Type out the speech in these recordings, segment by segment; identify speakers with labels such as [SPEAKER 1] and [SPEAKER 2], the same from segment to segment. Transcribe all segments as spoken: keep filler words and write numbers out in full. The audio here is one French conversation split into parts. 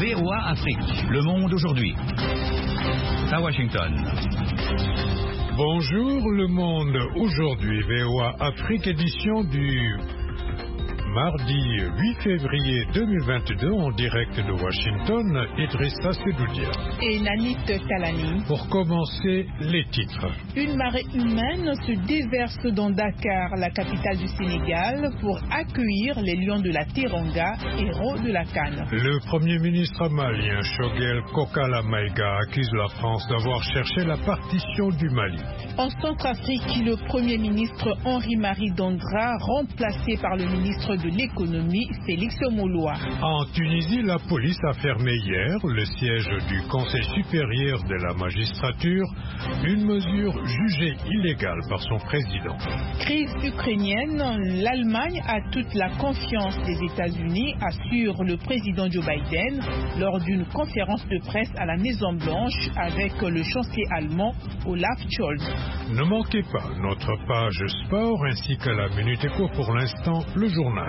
[SPEAKER 1] V O A Afrique. Le monde aujourd'hui. À Washington.
[SPEAKER 2] Bonjour le monde aujourd'hui. V O A Afrique, édition du mardi huit février deux mille vingt-deux, en direct de Washington, Idrissa Sedoudia
[SPEAKER 3] et Nanit Talani.
[SPEAKER 2] Pour commencer, les titres.
[SPEAKER 3] Une marée humaine se déverse dans Dakar, la capitale du Sénégal, pour accueillir les lions de la Teranga, héros de la CAN.
[SPEAKER 2] Le premier ministre malien Choguel Kokala Maïga accuse la France d'avoir cherché la partition du Mali.
[SPEAKER 3] En Centrafrique, le premier ministre Henri-Marie Dandra, remplacé par le ministre de l'économie Félix Mouloua.
[SPEAKER 2] En Tunisie, la police a fermé hier le siège du Conseil supérieur de la magistrature, une mesure jugée illégale par son président.
[SPEAKER 3] Crise ukrainienne, l'Allemagne a toute la confiance des États-Unis, assure le président Joe Biden lors d'une conférence de presse à la Maison-Blanche avec le chancelier allemand Olaf Scholz.
[SPEAKER 2] Ne manquez pas notre page sport ainsi que la Minute Éco. Pour l'instant, le journal.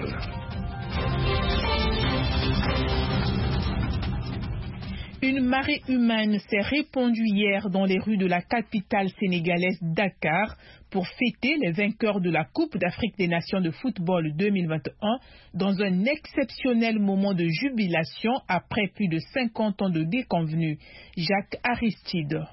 [SPEAKER 3] Une marée humaine s'est répandue hier dans les rues de la capitale sénégalaise Dakar pour fêter les vainqueurs de la Coupe d'Afrique des Nations de football deux mille vingt et un dans un exceptionnel moment de jubilation après plus de cinquante ans de déconvenus. Jacques Aristide.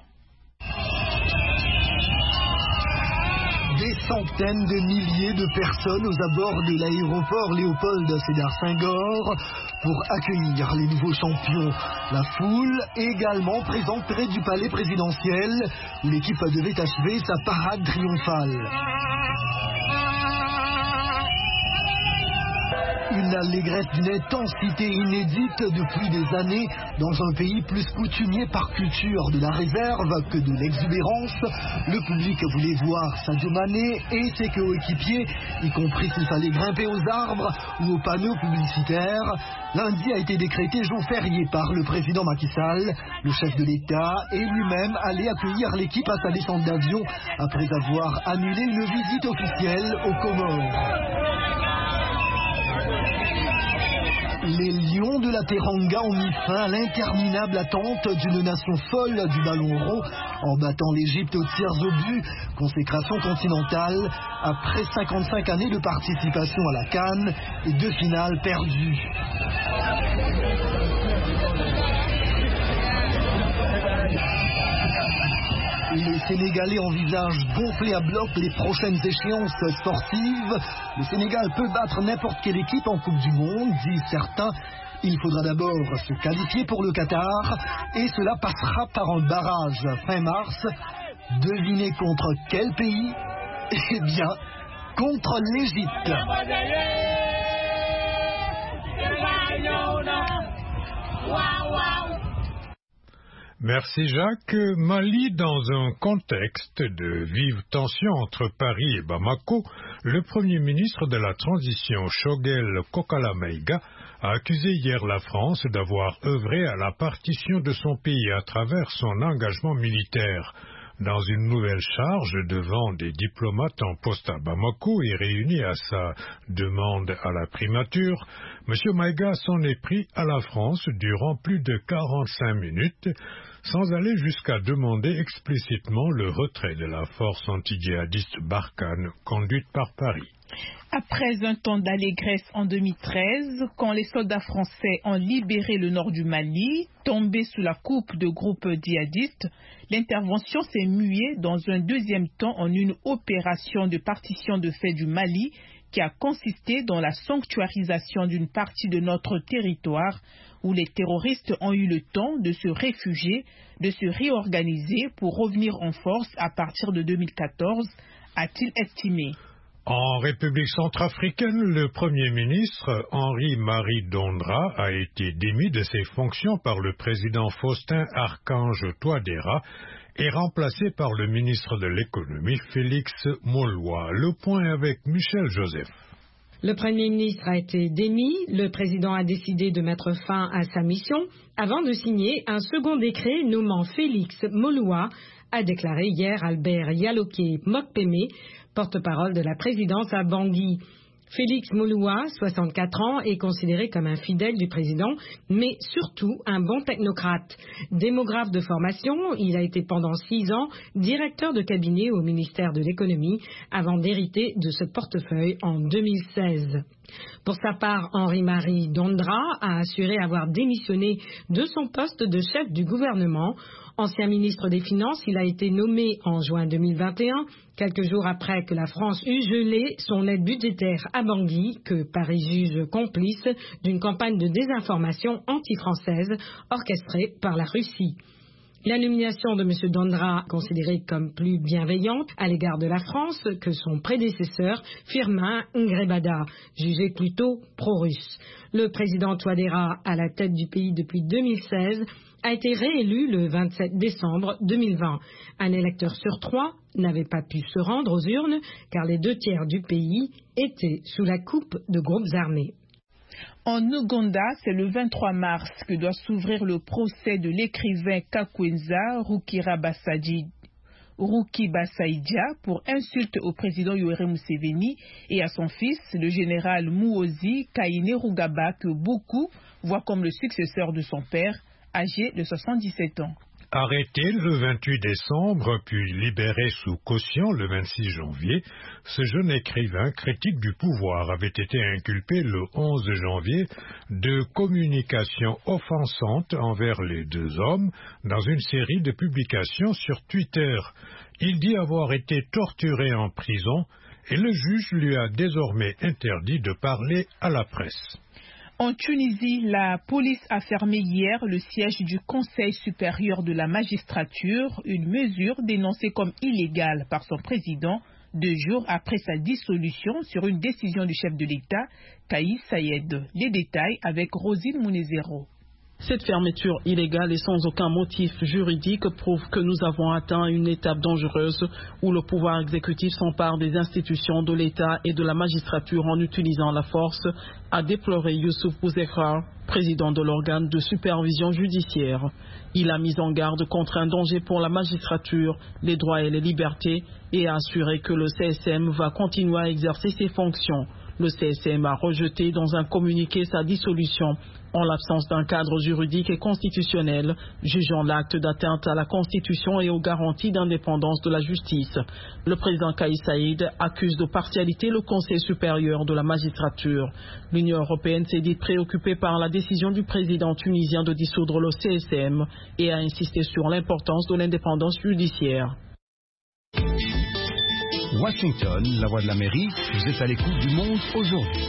[SPEAKER 4] Des centaines de milliers de personnes aux abords de l'aéroport Léopold Sédar Senghor pour accueillir les nouveaux champions. La foule également présente près du palais présidentiel où l'équipe devait achever sa parade triomphale. Une allégresse d'une intensité inédite depuis des années dans un pays plus coutumier par culture de la réserve que de l'exubérance. Le public voulait voir Sadio Mané et ses coéquipiers, y compris s'il fallait grimper aux arbres ou aux panneaux publicitaires. Lundi a été décrété jour férié par le président Macky Sall. Le chef de l'État est lui-même allé accueillir l'équipe à sa descente d'avion après avoir annulé une visite officielle aux Comores. Les lions de la Teranga ont mis fin à l'interminable attente d'une nation folle du ballon rond en battant l'Égypte aux tirs au but, consécration continentale après cinquante-cinq années de participation à la CAN et deux finales perdues. Les Sénégalais envisagent gonfler à bloc les prochaines échéances sportives. Le Sénégal peut battre n'importe quelle équipe en Coupe du Monde, disent certains. Il faudra d'abord se qualifier pour le Qatar et cela passera par un barrage fin mars. Devinez contre quel pays? Eh bien, contre l'Égypte.
[SPEAKER 2] Merci Jacques. Mali, dans un contexte de vive tension entre Paris et Bamako, le Premier ministre de la transition, Choguel Kokala Maïga, a accusé hier la France d'avoir œuvré à la partition de son pays à travers son engagement militaire. Dans une nouvelle charge devant des diplomates en poste à Bamako et réunis à sa demande à la primature, M. Maïga s'en est pris à la France durant plus de quarante-cinq minutes, sans aller jusqu'à demander explicitement le retrait de la force anti-djihadiste Barkhane conduite par Paris.
[SPEAKER 3] Après un temps d'allégresse en deux mille treize, quand les soldats français ont libéré le nord du Mali, tombé sous la coupe de groupes djihadistes, l'intervention s'est muée dans un deuxième temps en une opération de partition de fait du Mali qui a consisté dans la sanctuarisation d'une partie de notre territoire où les terroristes ont eu le temps de se réfugier, de se réorganiser pour revenir en force à partir de deux mille quatorze, a-t-il estimé.
[SPEAKER 2] En République centrafricaine, le Premier ministre Henri-Marie Dandra a été démis de ses fonctions par le président Faustin Archange Touadéra et remplacé par le ministre de l'économie Félix Mouloua. Le point avec Michel Joseph.
[SPEAKER 5] Le Premier ministre a été démis, le président a décidé de mettre fin à sa mission avant de signer un second décret nommant Félix Mouloua, a déclaré hier Albert Yaloké Mokpeme, porte-parole de la présidence à Bangui. Félix Moloua, soixante-quatre ans, est considéré comme un fidèle du président, mais surtout un bon technocrate. Démographe de formation, il a été pendant six ans directeur de cabinet au ministère de l'économie avant d'hériter de ce portefeuille en deux mille seize. Pour sa part, Henri-Marie Dondra a assuré avoir démissionné de son poste de chef du gouvernement. Ancien ministre des Finances, il a été nommé en juin deux mille vingt et un, quelques jours après que la France eut gelé son aide budgétaire à Bangui, que Paris juge complice d'une campagne de désinformation anti-française orchestrée par la Russie. La nomination de M. Dondra, considérée comme plus bienveillante à l'égard de la France que son prédécesseur, Firmin Ngrebada, jugé plutôt pro-russe. Le président Touadéra, à la tête du pays depuis deux mille seize, a été réélu le vingt-sept décembre deux mille vingt. Un électeur sur trois n'avait pas pu se rendre aux urnes car les deux tiers du pays étaient sous la coupe de groupes armés.
[SPEAKER 3] En Ouganda, c'est le vingt-trois mars que doit s'ouvrir le procès de l'écrivain Kakwenza Rukibasaidia pour insulte au président Yoweri Museveni et à son fils, le général Muhoozi Kainerugaba, que beaucoup voient comme le successeur de son père, âgé de soixante-dix-sept ans.
[SPEAKER 2] Arrêté le vingt-huit décembre, puis libéré sous caution le vingt-six janvier, ce jeune écrivain critique du pouvoir avait été inculpé le onze janvier de communication offensante envers les deux hommes dans une série de publications sur Twitter. Il dit avoir été torturé en prison et le juge lui a désormais interdit de parler à la presse.
[SPEAKER 3] En Tunisie, la police a fermé hier le siège du Conseil supérieur de la magistrature, une mesure dénoncée comme illégale par son président deux jours après sa dissolution sur une décision du chef de l'État, Kais Saied. Les détails avec Rosine Mounezero.
[SPEAKER 6] Cette fermeture illégale et sans aucun motif juridique prouve que nous avons atteint une étape dangereuse où le pouvoir exécutif s'empare des institutions de l'État et de la magistrature en utilisant la force, a déploré Youssouf Bouzekra, président de l'organe de supervision judiciaire. Il a mis en garde contre un danger pour la magistrature, les droits et les libertés et a assuré que le C S M va continuer à exercer ses fonctions. Le C S M a rejeté dans un communiqué sa dissolution en l'absence d'un cadre juridique et constitutionnel, jugeant l'acte d'atteinte à la Constitution et aux garanties d'indépendance de la justice. Le président Kais Saied accuse de partialité le Conseil supérieur de la magistrature. L'Union européenne s'est dite préoccupée par la décision du président tunisien de dissoudre le C S M et a insisté sur l'importance de l'indépendance judiciaire.
[SPEAKER 1] Washington, la voix de l'Amérique, vous êtes à l'écoute du monde aujourd'hui.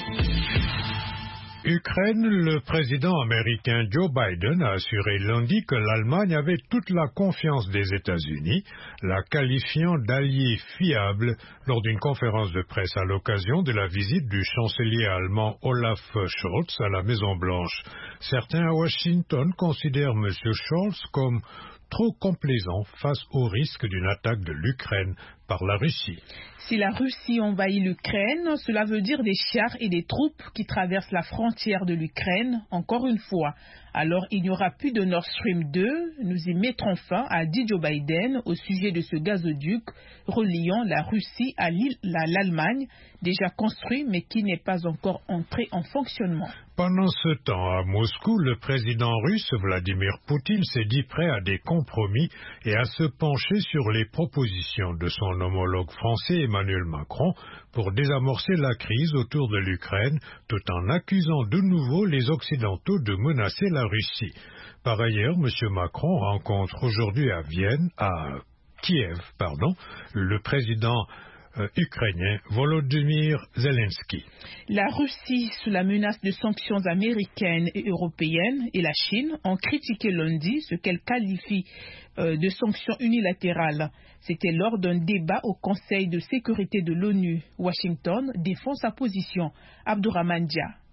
[SPEAKER 2] Ukraine, le président américain Joe Biden a assuré lundi que l'Allemagne avait toute la confiance des États-Unis, la qualifiant d'allié fiable lors d'une conférence de presse à l'occasion de la visite du chancelier allemand Olaf Scholz à la Maison-Blanche. Certains à Washington considèrent M. Scholz comme trop complaisant face au risque d'une attaque de l'Ukraine par la Russie.
[SPEAKER 3] Si la Russie envahit l'Ukraine, cela veut dire des chars et des troupes qui traversent la frontière de l'Ukraine, encore une fois. Alors il n'y aura plus de Nord Stream deux, nous y mettrons fin, a dit Joe Biden au sujet de ce gazoduc reliant la Russie à l'Allemagne, déjà construit mais qui n'est pas encore entré en fonctionnement.
[SPEAKER 2] Pendant ce temps, à Moscou, le président russe Vladimir Poutine s'est dit prêt à des compromis et à se pencher sur les propositions de son homologue français Emmanuel Macron pour désamorcer la crise autour de l'Ukraine, tout en accusant de nouveau les Occidentaux de menacer la Russie. Par ailleurs, M. Macron rencontre aujourd'hui à Vienne, à Kiev, pardon, le président Euh, ukrainien Volodymyr Zelensky.
[SPEAKER 3] La Russie, sous la menace de sanctions américaines et européennes, et la Chine ont critiqué lundi ce qu'elles qualifient euh, de sanctions unilatérales. C'était lors d'un débat au Conseil de sécurité de l'ONU. Washington défend sa position. Abdourahmane Dia.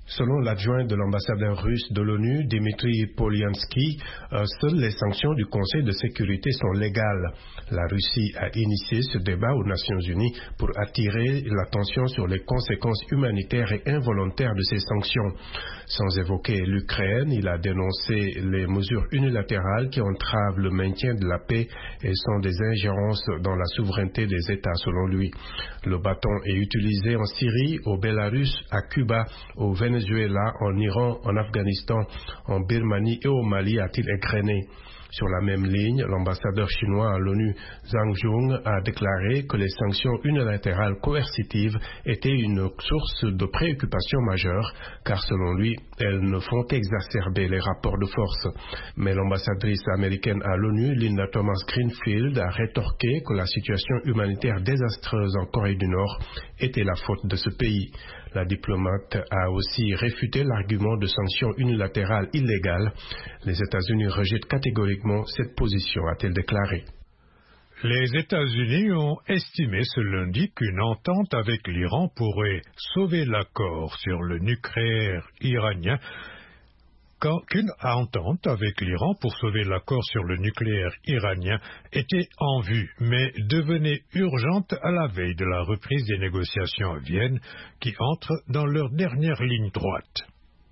[SPEAKER 7] Selon l'adjoint de l'ambassadeur russe de l'ONU, Dmitry Polyansky, euh, seules les sanctions du Conseil de sécurité sont légales. La Russie a initié ce débat aux Nations Unies pour attirer l'attention sur les conséquences humanitaires et involontaires de ces sanctions. Sans évoquer l'Ukraine, il a dénoncé les mesures unilatérales qui entravent le maintien de la paix et sont des ingérences dans la souveraineté des États, selon lui. Le bâton est utilisé en Syrie, au Bélarus, à Cuba, au Venezuela, en Iran, en Afghanistan, en Birmanie et au Mali, a-t-il égrené. Sur la même ligne, l'ambassadeur chinois à l'ONU, Zhang Jung, a déclaré que les sanctions unilatérales coercitives étaient une source de préoccupation majeure, car selon lui, elles ne font qu'exacerber les rapports de force. Mais l'ambassadrice américaine à l'ONU, Linda Thomas Greenfield, a rétorqué que la situation humanitaire désastreuse en Corée du Nord était la faute de ce pays. La diplomate a aussi réfuté l'argument de sanctions unilatérales illégales. Les États-Unis rejettent catégoriquement cette position, a-t-elle déclaré.
[SPEAKER 2] Les États-Unis ont estimé ce lundi qu'une entente avec l'Iran pourrait sauver l'accord sur le nucléaire iranien. Qu'une entente avec l'Iran pour sauver l'accord sur le nucléaire iranien était en vue, mais devenait urgente à la veille de la reprise des négociations à Vienne, qui entrent dans leur dernière ligne droite.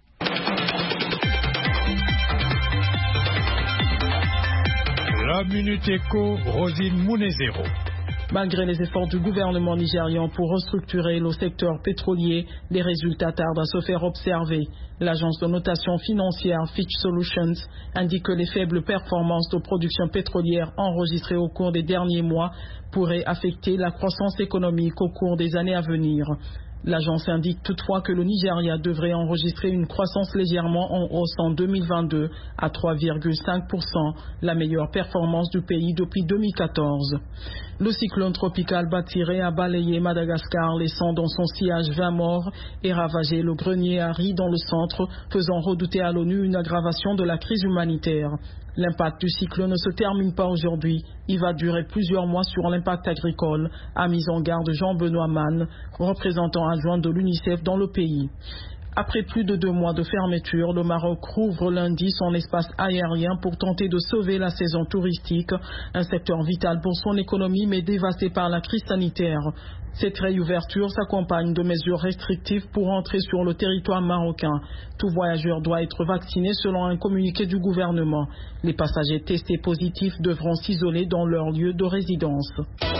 [SPEAKER 2] La Minute Éco, Rosine Mounezero.
[SPEAKER 6] Malgré les efforts du gouvernement nigérian pour restructurer le secteur pétrolier, les résultats tardent à se faire observer. L'agence de notation financière Fitch Solutions indique que les faibles performances de production pétrolière enregistrées au cours des derniers mois pourraient affecter la croissance économique au cours des années à venir. L'agence indique toutefois que le Nigeria devrait enregistrer une croissance légèrement en hausse en deux mille vingt-deux à trois virgule cinq pour cent, la meilleure performance du pays depuis deux mille quatorze. Le cyclone tropical Batiré a balayé Madagascar, laissant dans son sillage vingt morts et ravagé le grenier à riz dans le centre, faisant redouter à l'ONU une aggravation de la crise humanitaire. L'impact du cyclone ne se termine pas aujourd'hui. Il va durer plusieurs mois sur l'impact agricole, a mis en garde Jean-Benoît Mann, représentant adjoint de l'UNICEF dans le pays. Après plus de deux mois de fermeture, le Maroc rouvre lundi son espace aérien pour tenter de sauver la saison touristique, un secteur vital pour son économie mais dévasté par la crise sanitaire. Cette réouverture s'accompagne de mesures restrictives pour entrer sur le territoire marocain. Tout voyageur doit être vacciné selon un communiqué du gouvernement. Les passagers testés positifs devront s'isoler dans leur lieu de résidence.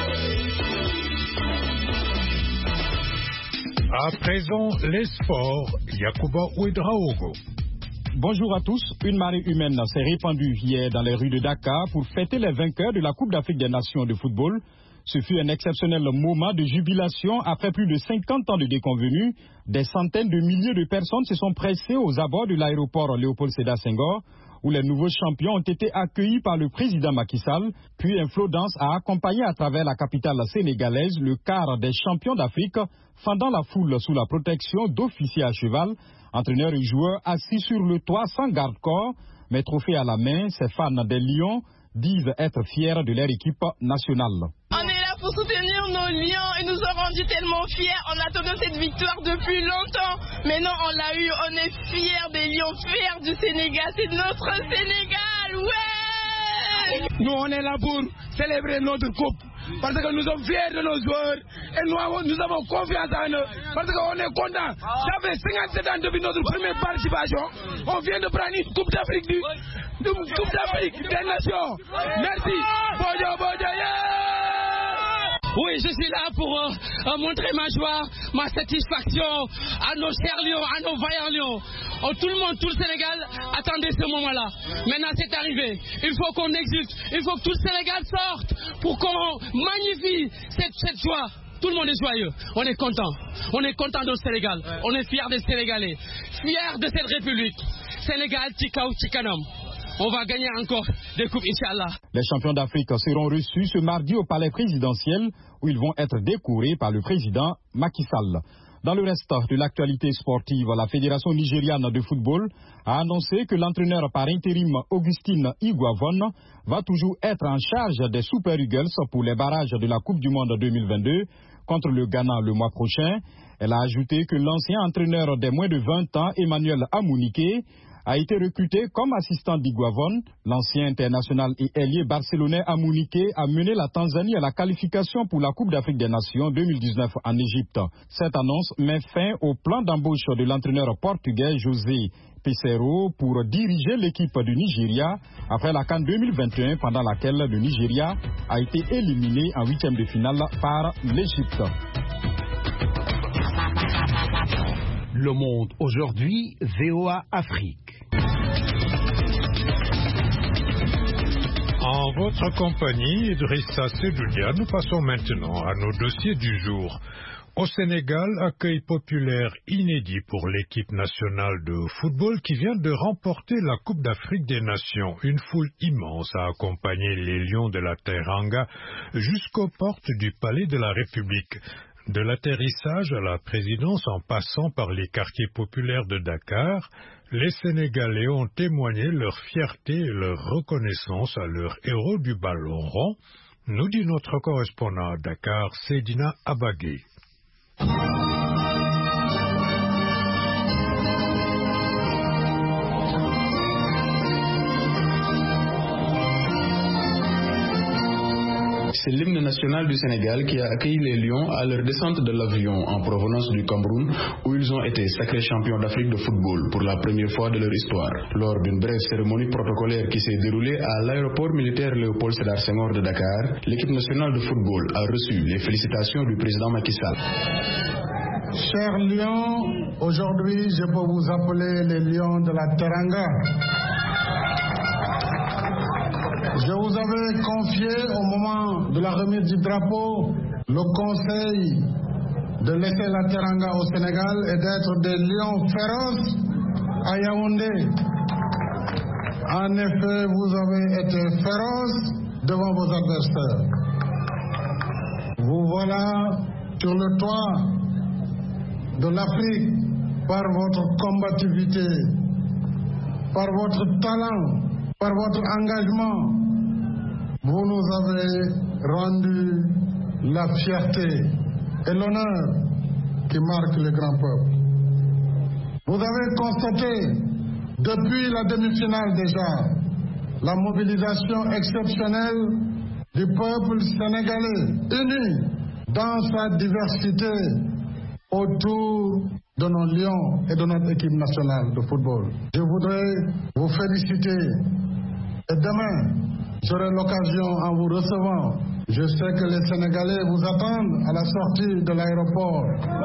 [SPEAKER 2] À présent, les sports. Yacouba Ouedraogo.
[SPEAKER 8] Bonjour à tous. Une marée humaine s'est répandue hier dans les rues de Dakar pour fêter les vainqueurs de la Coupe d'Afrique des Nations de football. Ce fut un exceptionnel moment de jubilation après plus de cinquante ans de déconvenus. Des centaines de milliers de personnes se sont pressées aux abords de l'aéroport Léopold Sédar Senghor, où les nouveaux champions ont été accueillis par le président Macky Sall. Puis un flot dense a accompagné à travers la capitale sénégalaise le quart des champions d'Afrique, fendant la foule sous la protection d'officiers à cheval, entraîneurs et joueurs assis sur le toit sans garde-corps, mais trophées à la main. Ces fans des Lions disent être fiers de leur équipe nationale.
[SPEAKER 9] On est là pour soutenir nos Lions et nous ont rendu tellement fiers. On attendait cette victoire depuis longtemps. Maintenant on l'a eu, on est fiers des Lions, fiers du Sénégal. C'est notre Sénégal, ouais!
[SPEAKER 10] Nous on est là pour célébrer notre coupe. Parce que nous sommes fiers de nos joueurs et nous avons, nous avons confiance en eux. Parce qu'on est contents. Ça fait cinquante-sept ans depuis notre première participation. On vient de prendre une Coupe d'Afrique du, une Coupe d'Afrique des Nations. Merci. Bojo, bojo, yeah!
[SPEAKER 11] Oui, je suis là pour euh, montrer ma joie, ma satisfaction à nos chers Lions, à nos vaillants Lions. Oh, tout le monde, tout le Sénégal attendait ce moment-là. Maintenant, c'est arrivé. Il faut qu'on exulte. Il faut que tout le Sénégal sorte pour qu'on magnifie cette, cette joie. Tout le monde est joyeux. On est content. On est content de Sénégal. On est fiers des Sénégalais. Fiers de cette République. Sénégal, Tikaou, Tikanam. On va gagner encore des coupes, Inch'Allah.
[SPEAKER 8] Les champions d'Afrique seront reçus ce mardi au palais présidentiel où ils vont être décorés par le président Macky Sall. Dans le reste de l'actualité sportive, la Fédération nigériane de football a annoncé que l'entraîneur par intérim Augustine Higuavon va toujours être en charge des Super Eagles pour les barrages de la Coupe du Monde deux mille vingt-deux contre le Ghana le mois prochain. Elle a ajouté que l'ancien entraîneur des moins de vingt ans, Emmanuel Amouniké, a été recruté comme assistant d'Iguavon. L'ancien international et ailier barcelonais Amouniké a mené la Tanzanie à la qualification pour la Coupe d'Afrique des Nations deux mille dix-neuf en Égypte. Cette annonce met fin au plan d'embauche de l'entraîneur portugais José Peseiro pour diriger l'équipe du Nigeria après la CAN deux mille vingt et un, pendant laquelle le Nigeria a été éliminé en huitième de finale par l'Égypte.
[SPEAKER 12] Le Monde aujourd'hui, V O A Afrique.
[SPEAKER 2] En votre compagnie, Idrissa Sedoudia, nous passons maintenant à nos dossiers du jour. Au Sénégal, accueil populaire inédit pour l'équipe nationale de football qui vient de remporter la Coupe d'Afrique des Nations. Une foule immense a accompagné les Lions de la Teranga jusqu'aux portes du Palais de la République. De l'atterrissage à la présidence en passant par les quartiers populaires de Dakar, les Sénégalais ont témoigné leur fierté et leur reconnaissance à leurs héros du ballon rond, nous dit notre correspondant à Dakar, Seydina Abagé.
[SPEAKER 13] C'est l'hymne national du Sénégal qui a accueilli les Lions à leur descente de l'avion en provenance du Cameroun, où ils ont été sacrés champions d'Afrique de football pour la première fois de leur histoire. Lors d'une brève cérémonie protocolaire qui s'est déroulée à l'aéroport militaire Léopold Sédar Senghor de Dakar, l'équipe nationale de football a reçu les félicitations du président Macky Sall.
[SPEAKER 14] Chers Lions, aujourd'hui je peux vous appeler les Lions de la Teranga. Je vous avais confié au moment de la remise du drapeau le conseil de laisser la Teranga au Sénégal et d'être des lions féroces à Yaoundé. En effet, vous avez été féroces devant vos adversaires. Vous voilà sur le toit de l'Afrique par votre combativité, par votre talent, par votre engagement. Vous nous avez rendu la fierté et l'honneur qui marque le grand peuple. Vous avez constaté, depuis la demi-finale déjà, la mobilisation exceptionnelle du peuple sénégalais, uni dans sa diversité autour de nos lions et de notre équipe nationale de football. Je voudrais vous féliciter et demain, j'aurai l'occasion en vous recevant. Je sais que les Sénégalais vous attendent à la sortie de l'aéroport.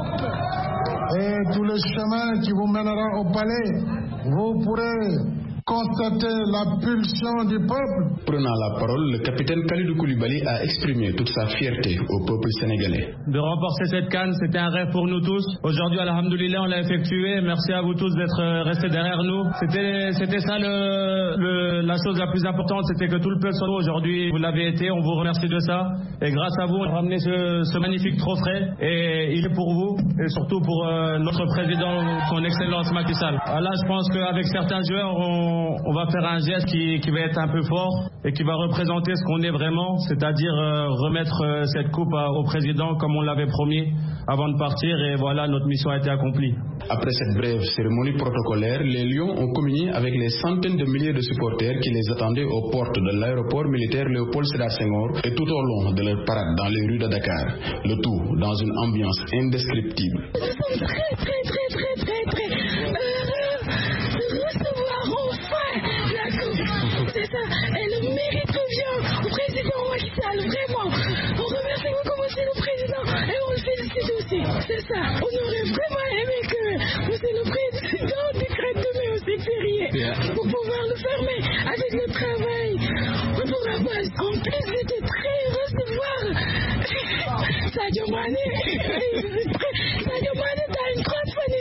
[SPEAKER 14] Et tout le chemin qui vous mènera au palais, vous pourrez constater la pulsion du peuple.
[SPEAKER 13] Prenant la parole, le capitaine Kalidou Koulibaly a exprimé toute sa fierté au peuple sénégalais.
[SPEAKER 15] De remporter cette CAN, c'était un rêve pour nous tous. Aujourd'hui, alhamdoulilah, on l'a effectué. Merci à vous tous d'être restés derrière nous. C'était, c'était ça le, le, la chose la plus importante, c'était que tout le peuple soit nous. Aujourd'hui, vous l'avez été, on vous remercie de ça. Et grâce à vous, on a ramené ce, ce magnifique trophée. Et il est pour vous, et surtout pour euh, notre président, son excellence Macky Sall. Là, je pense qu'avec certains joueurs, on on va faire un geste qui, qui va être un peu fort et qui va représenter ce qu'on est vraiment, c'est-à-dire euh, remettre euh, cette coupe à, au président comme on l'avait promis avant de partir, et voilà, notre mission a été accomplie.
[SPEAKER 13] Après cette brève cérémonie protocolaire, les Lions ont communié avec les centaines de milliers de supporters qui les attendaient aux portes de l'aéroport militaire Léopold Sédar Senghor et tout au long de leur parade dans les rues de Dakar, le tout dans une ambiance indescriptible.
[SPEAKER 16] Nous sommes très très très très très très heureux de recevoir enfin la coupe. C'est ça, et le mérite revient au président Macky Sall, vraiment. On remercie beaucoup monsieur le président et on le félicite aussi. C'est ça, on aurait vraiment aimé que monsieur le président décrète demain aussi férié pour pouvoir le fermer avec le travail. On pourra pas. En plus, j'étais très heureuse de voir Sadio Mané. Sadio Mané, t'as une grande fan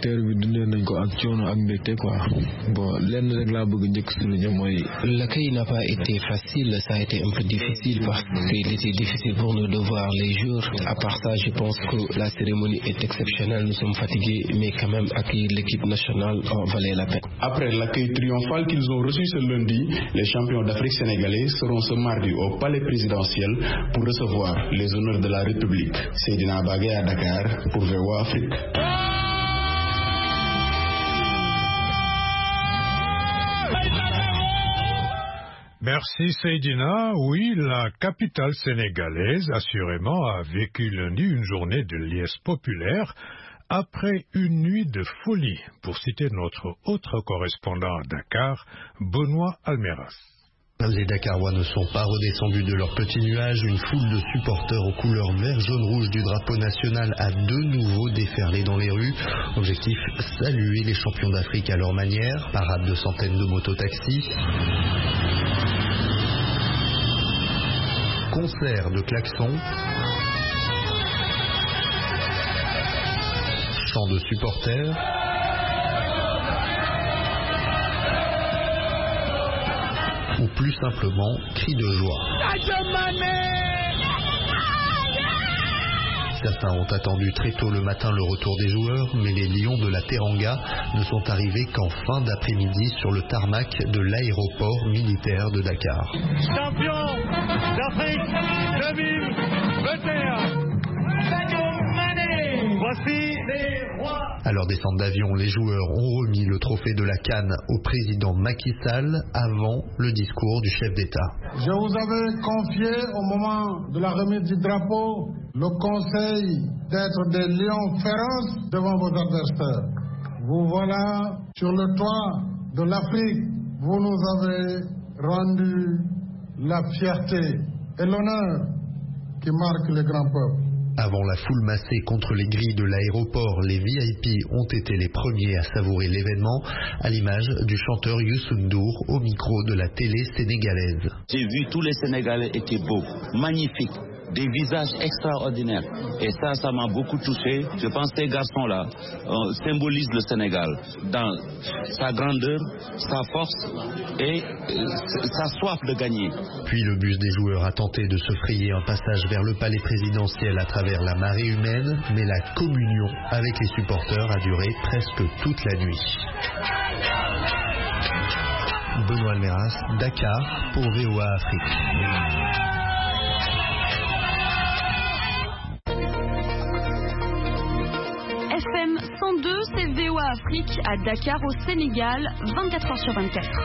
[SPEAKER 17] teeru bi dundee nañ ko ak coono ak mbégte quoi. Bon lenn rek laa bëgg njëkk souligner mooy.
[SPEAKER 18] L'accueil n'a pas été facile, ça a été un peu difficile parce qu'il était difficile pour nous de voir les jours. À part ça, je pense que la cérémonie est exceptionnelle. Nous sommes fatigués, mais quand même accueillir l'équipe nationale en valait la peine.
[SPEAKER 13] Après l'accueil triomphal qu'ils ont reçu ce lundi, les champions d'Afrique sénégalais seront ce mardi au palais présidentiel pour recevoir les honneurs de la République. Seydina Bagay à Dakar pour V O A Afrique.
[SPEAKER 2] Merci Seydina. Oui, la capitale sénégalaise, assurément, a vécu lundi une journée de liesse populaire après une nuit de folie, pour citer notre autre correspondant à Dakar, Benoît Almeras.
[SPEAKER 19] Les Dakarois ne sont pas redescendus de leur petit nuage. Une foule de supporters aux couleurs vert, jaune, rouge du drapeau national a de nouveau déferlé dans les rues. Objectif, saluer les champions d'Afrique à leur manière. Parade de centaines de mototaxis. Concert de klaxons. Chants de supporters. Ou plus simplement, cris de joie. Certains ont attendu très tôt le matin le retour des joueurs, mais les Lions de la Teranga ne sont arrivés qu'en fin d'après-midi sur le tarmac de l'aéroport militaire de Dakar.
[SPEAKER 20] Champion d'Afrique deux mille vingt et un. Voici les rois.
[SPEAKER 19] À leur descente d'avion, les joueurs ont remis le trophée de la CAN au président Macky Sall avant le discours du chef d'État.
[SPEAKER 14] Je vous avais confié au moment de la remise du drapeau le conseil d'être des lions féroces devant vos adversaires. Vous voilà sur le toit de l'Afrique. Vous nous avez rendu la fierté et l'honneur qui marquent les grands peuples.
[SPEAKER 19] Avant la foule massée contre les grilles de l'aéroport, les V I P ont été les premiers à savourer l'événement, à l'image du chanteur Youssou N'Dour au micro de la télé sénégalaise.
[SPEAKER 21] J'ai vu tous les Sénégalais étaient beaux, magnifiques, des visages extraordinaires. Et ça, ça m'a beaucoup touché. Je pense que ces garçons-là euh, symbolisent le Sénégal dans sa grandeur, sa force et euh, sa soif de gagner.
[SPEAKER 19] Puis le bus des joueurs a tenté de se frayer un passage vers le palais présidentiel à travers la marée humaine, mais la communion avec les supporters a duré presque toute la nuit. Benoît Almeras, Dakar pour V O A Afrique.
[SPEAKER 22] cent deux, c'est V O A Afrique à Dakar au Sénégal, vingt-quatre heures sur vingt-quatre.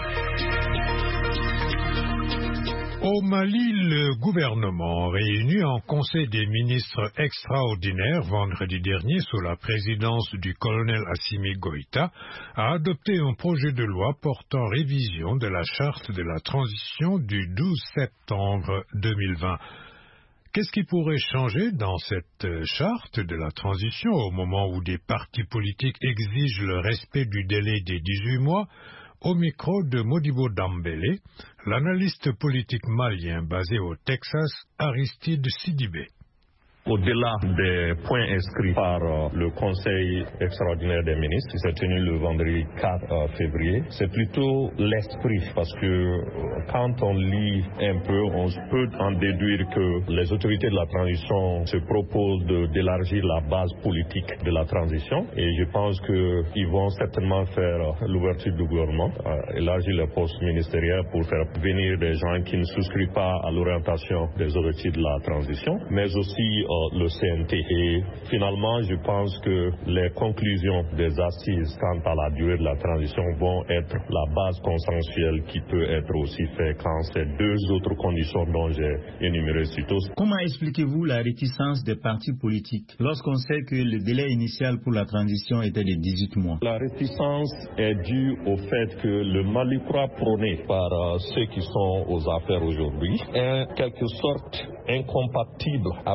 [SPEAKER 2] Au Mali, le gouvernement, réuni en Conseil des ministres extraordinaire vendredi dernier sous la présidence du colonel Assimi Goïta, a adopté un projet de loi portant révision de la charte de la transition du douze septembre deux mille vingt. Qu'est-ce qui pourrait changer dans cette charte de la transition au moment où des partis politiques exigent le respect du délai des dix-huit mois? Au micro de Modibo Dambélé, l'analyste politique malien basé au Texas, Aristide Sidibé.
[SPEAKER 23] Au-delà des points inscrits par euh, le Conseil extraordinaire des ministres qui s'est tenu le vendredi quatre février, c'est plutôt l'esprit parce que euh, quand on lit un peu, on peut en déduire que les autorités de la transition se proposent de, d'élargir la base politique de la transition et je pense qu'ils vont certainement faire euh, l'ouverture du gouvernement, euh, élargir les postes ministériels pour faire venir des gens qui ne souscrivent pas à l'orientation des objectifs de la transition, mais aussi le C N T. Et finalement, je pense que les conclusions des assises quant à la durée de la transition vont être la base consensuelle qui peut être aussi faite quand ces deux autres conditions dont j'ai énuméré si tôt.
[SPEAKER 24] Comment expliquez-vous la réticence des partis politiques lorsqu'on sait que le délai initial pour la transition était de dix-huit mois?
[SPEAKER 23] La réticence est due au fait que le Mali croit prôné par euh, ceux qui sont aux affaires aujourd'hui est en quelque sorte incompatible avec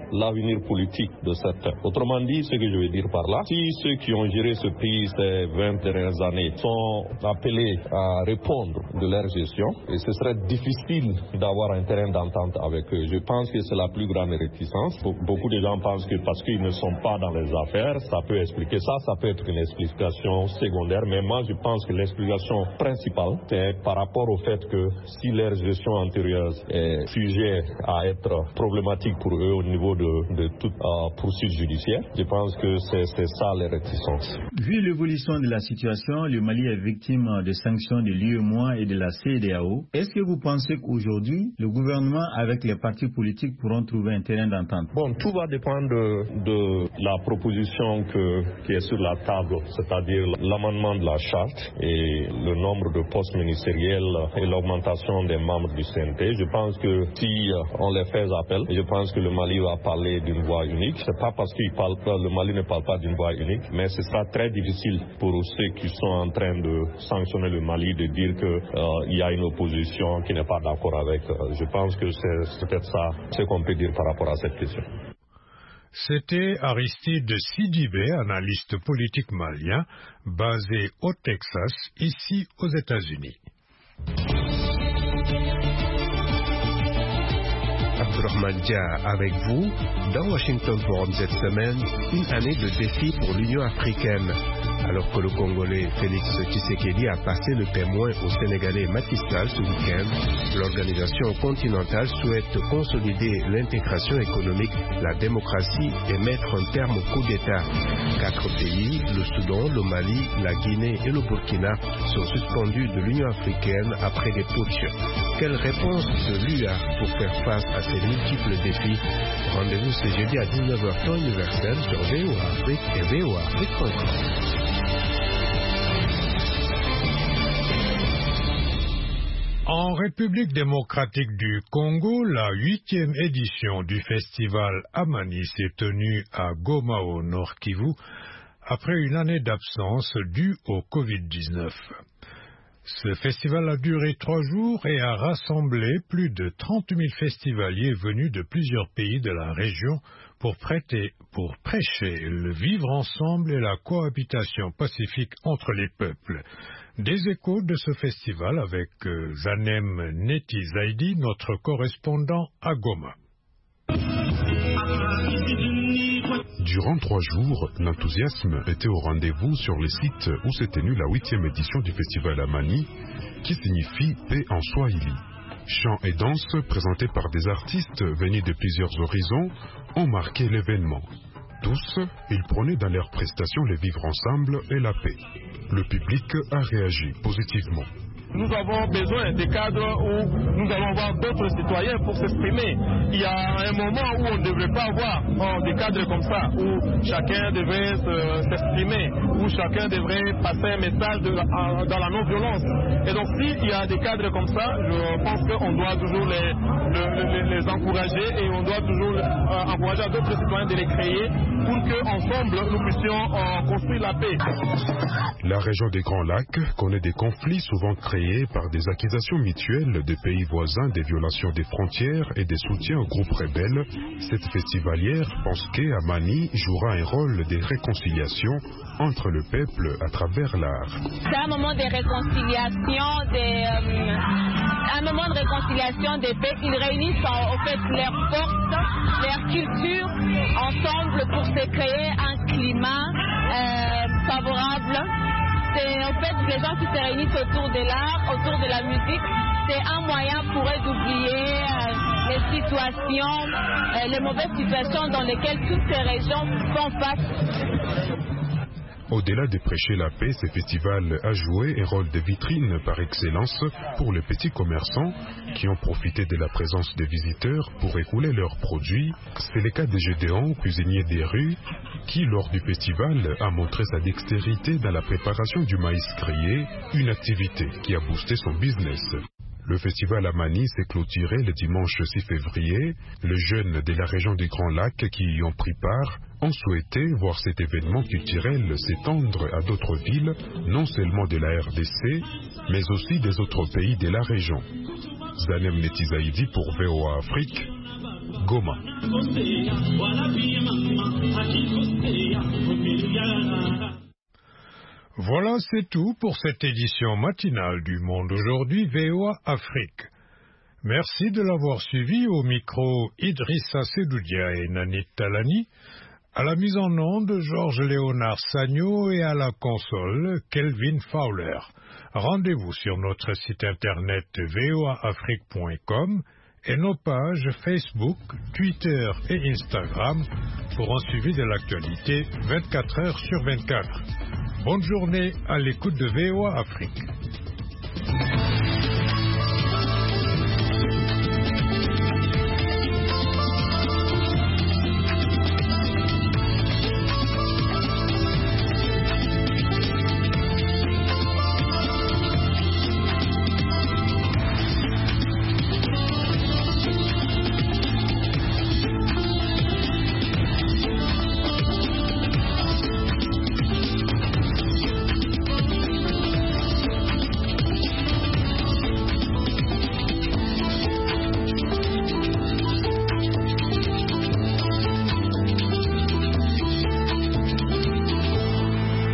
[SPEAKER 23] l'avenir politique de certains. Autrement dit, ce que je veux dire par là, si ceux qui ont géré ce pays ces vingt dernières années sont appelés à répondre de leur gestion, et ce serait difficile d'avoir un terrain d'entente avec eux. Je pense que c'est la plus grande réticence. Beaucoup de gens pensent que parce qu'ils ne sont pas dans les affaires, ça peut expliquer ça, ça peut être une explication secondaire, mais moi je pense que l'explication principale, c'est par rapport au fait que si leur gestion antérieure est sujet à être problématique pour eux au niveau de, de toute euh, poursuite judiciaire, je pense que c'est, c'est ça les réticences.
[SPEAKER 24] Vu l'évolution de la situation, le Mali est victime de sanctions de l'U E M O A et de la C E D E A O. Est-ce que vous pensez qu'aujourd'hui, le gouvernement avec les partis politiques pourront trouver un terrain d'entente?
[SPEAKER 23] Bon, tout va dépendre de, de la proposition que, qui est sur la table, c'est-à-dire l'amendement de la charte et le nombre de postes ministériels et l'augmentation des membres du C N T. Je pense que si on les fait appel, je pense que le Mali va parler d'une voix unique. C'est pas parce qu'il parle pas, le Mali ne parle pas d'une voix unique, mais ce sera très difficile pour ceux qui sont en train de sanctionner le Mali de dire qu'il euh, y a une opposition qui n'est pas d'accord avec. Euh, je pense que c'est peut-être ça ce qu'on peut dire par rapport à cette question.
[SPEAKER 2] C'était Aristide Sidibé, analyste politique malien, basé au Texas, ici aux États-Unis.
[SPEAKER 7] Abdourahmane Dia avec vous. Dans Washington Forum cette semaine, une année de défi pour l'Union africaine. Alors que le Congolais Félix Tshisekedi a passé le témoin au Sénégalais Macky Sall ce week-end, l'organisation continentale souhaite consolider l'intégration économique, la démocratie et mettre un terme au coup d'État. Quatre pays, le Soudan, le Mali, la Guinée et le Burkina, sont suspendus de l'Union africaine après des putschs. Quelle réponse de l'U A pour faire face à ces multiples défis? Rendez-vous ce jeudi à dix-neuf heures temps universel sur V O A Afrique et V O A Afrique point com.
[SPEAKER 2] En République démocratique du Congo, la huitième édition du festival Amani s'est tenue à Goma au Nord Kivu après une année d'absence due au covid dix-neuf. Ce festival a duré trois jours et a rassemblé plus de trente mille festivaliers venus de plusieurs pays de la région pour, prêter, pour prêcher le vivre ensemble et la cohabitation pacifique entre les peuples. Des échos de ce festival avec euh, Zanem Neti Zaidi, notre correspondant à Goma.
[SPEAKER 1] Durant trois jours, l'enthousiasme était au rendez-vous sur les sites où s'est tenue la huitième édition du festival Amani, qui signifie paix en Swahili. Chants et danses présentés par des artistes venus de plusieurs horizons ont marqué l'événement. Tous, ils prônaient dans leurs prestations le vivre ensemble et la paix. Le public a réagi positivement.
[SPEAKER 3] Nous avons besoin des cadres où nous allons avoir d'autres citoyens pour s'exprimer. Il y a un moment où on ne devrait pas avoir oh, des cadres comme ça, où chacun devrait se, s'exprimer, où chacun devrait passer un message de, en, dans la non-violence. Et donc s'il y a des cadres comme ça, je pense qu'on doit toujours les, les, les encourager et on doit toujours euh, encourager à d'autres citoyens de les créer pour qu'ensemble nous puissions euh, construire la paix.
[SPEAKER 1] La région des Grands Lacs connaît des conflits souvent créés par des accusations mutuelles des pays voisins, des violations des frontières et des soutiens aux groupes rebelles. Cette festivalière pense qu'Amani jouera un rôle de réconciliation entre le peuple à travers l'art.
[SPEAKER 4] C'est un moment de réconciliation, de, euh, un moment de réconciliation des peuples. Ils réunissent en fait leurs forces, leur culture ensemble pour se créer un climat euh, favorable. C'est en fait les gens qui se réunissent autour de l'art, autour de la musique. C'est un moyen pour eux d'oublier euh, les situations, euh, les mauvaises situations dans lesquelles toutes ces régions font face.
[SPEAKER 1] Au-delà de prêcher la paix, ce festival a joué un rôle de vitrine par excellence pour les petits commerçants qui ont profité de la présence des visiteurs pour écouler leurs produits. C'est le cas de Gédéon, cuisinier des rues, qui, lors du festival, a montré sa dextérité dans la préparation du maïs grillé, une activité qui a boosté son business. Le festival Amani s'est clôturé le dimanche six février. Les jeunes de la région des Grands Lacs qui y ont pris part ont souhaité voir cet événement culturel s'étendre à d'autres villes, non seulement de la R D C, mais aussi des autres pays de la région. Zanem Neti Zaidi pour V O A Afrique,
[SPEAKER 2] Goma. Voilà, c'est tout pour cette édition matinale du Monde aujourd'hui V O A Afrique. Merci de l'avoir suivi. Au micro Idrissa Sedoudia et Nanit Talani, à la mise en onde Georges-Léonard Sagno et à la console Kelvin Fowler. Rendez-vous sur notre site internet v o a afrique point com et nos pages Facebook, Twitter et Instagram pour un suivi de l'actualité vingt-quatre heures sur vingt-quatre. Bonne journée à l'écoute de V O A Afrique.